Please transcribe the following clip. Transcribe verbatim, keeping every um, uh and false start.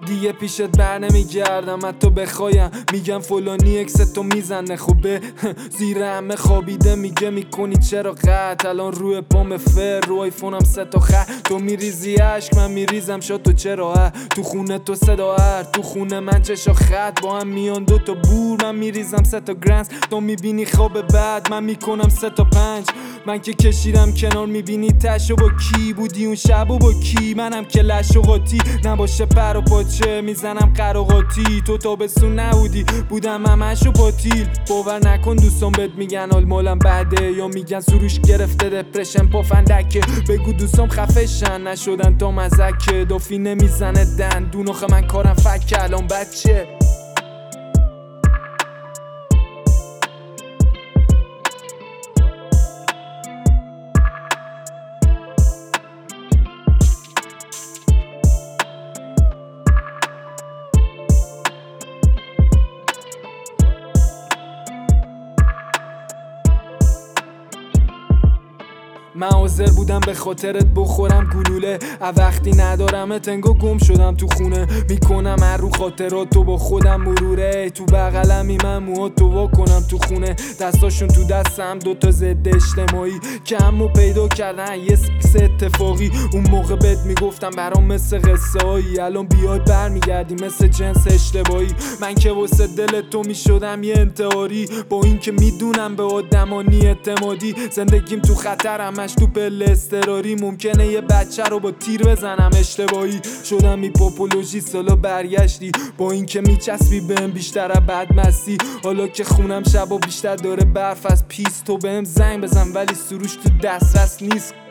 دیگه پیشت بر نمیگردم حتی بخوایم. میگم فلانی اکس تو میزنه خوبه زیر همه خوابیده میگه میکنی چرا قط. الان روی پام فر رو آیفونم سه تا خط. تو میریزی عشق من میریزم شاد تو چرا ها. تو خونه تو صدا هر تو خونه من چشا خط. با هم میان دو تا بور من میریزم سه تا گرنز. تو میبینی خواب بعد من میکنم سه تا پنج. من که کشیدم کنار میبینی تشو با کی بودی اون شب و با کی. منم که لش و قاطی نباشه پر و پاچه میزنم قراقاتی. تو تابستون نبودی بودم همشو پاتیل. باور نکن دوستان بهت میگن حال مالم بده یا میگن سروش گرفته دپرشن پافندکه. بگو دوستام خفشن نشدن تا مزکه. دافی نمیزنه دندون آخه من کارم فکه الان بچه. من حاضر بودم به خاطرت بخورم گلوله. وقتی ندارم تنگو گم شدم تو خونه. میکنم هر رو خاطراتو با خودم مروره. تو بغلمی من موهاتو وا کنم تو خونه. دستاشون تو دستم دوتا ضد اجتماعی کمو پیدا کردن یه سکس اتفاقی. اون موقع بهت میگفتم برام مثل قصه هایی. الان بیای برمیگردی مثل جنس اشتباهی. من که واسه دل تو میشدم یه انتحاری. با این که میدونم به آدمانی اعتمادی. زندگیم تو خطرم تو پل استراری. ممکنه یه بچه رو با تیر بزنم اشتباهی. شدم هیپوپولوژی سالا برگشتی. با این که میچسبی بهم بیشتر از بدمستی. حالا که خونم شبا بیشتر داره برف از پیس. تو بهم زنگ بزن ولی سروش تو دسترس نیست.